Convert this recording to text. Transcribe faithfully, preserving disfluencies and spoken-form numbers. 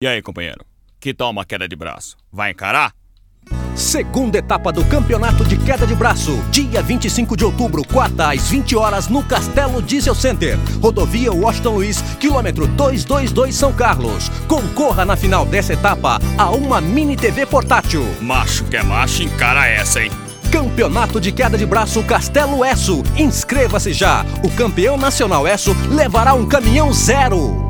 E aí, companheiro? Que tal uma queda de braço? Vai encarar? Segunda etapa do Campeonato de Queda de Braço, dia vinte e cinco de outubro, quarta às vinte horas, no Castelo Diesel Center, rodovia Washington Luiz, quilômetro duzentos e vinte e dois, São Carlos. Concorra na final dessa etapa a uma mini T V portátil. Macho que é macho, encara essa, hein? Campeonato de Queda de Braço Castelo Esso. Inscreva-se já. O campeão nacional Esso levará um caminhão zero.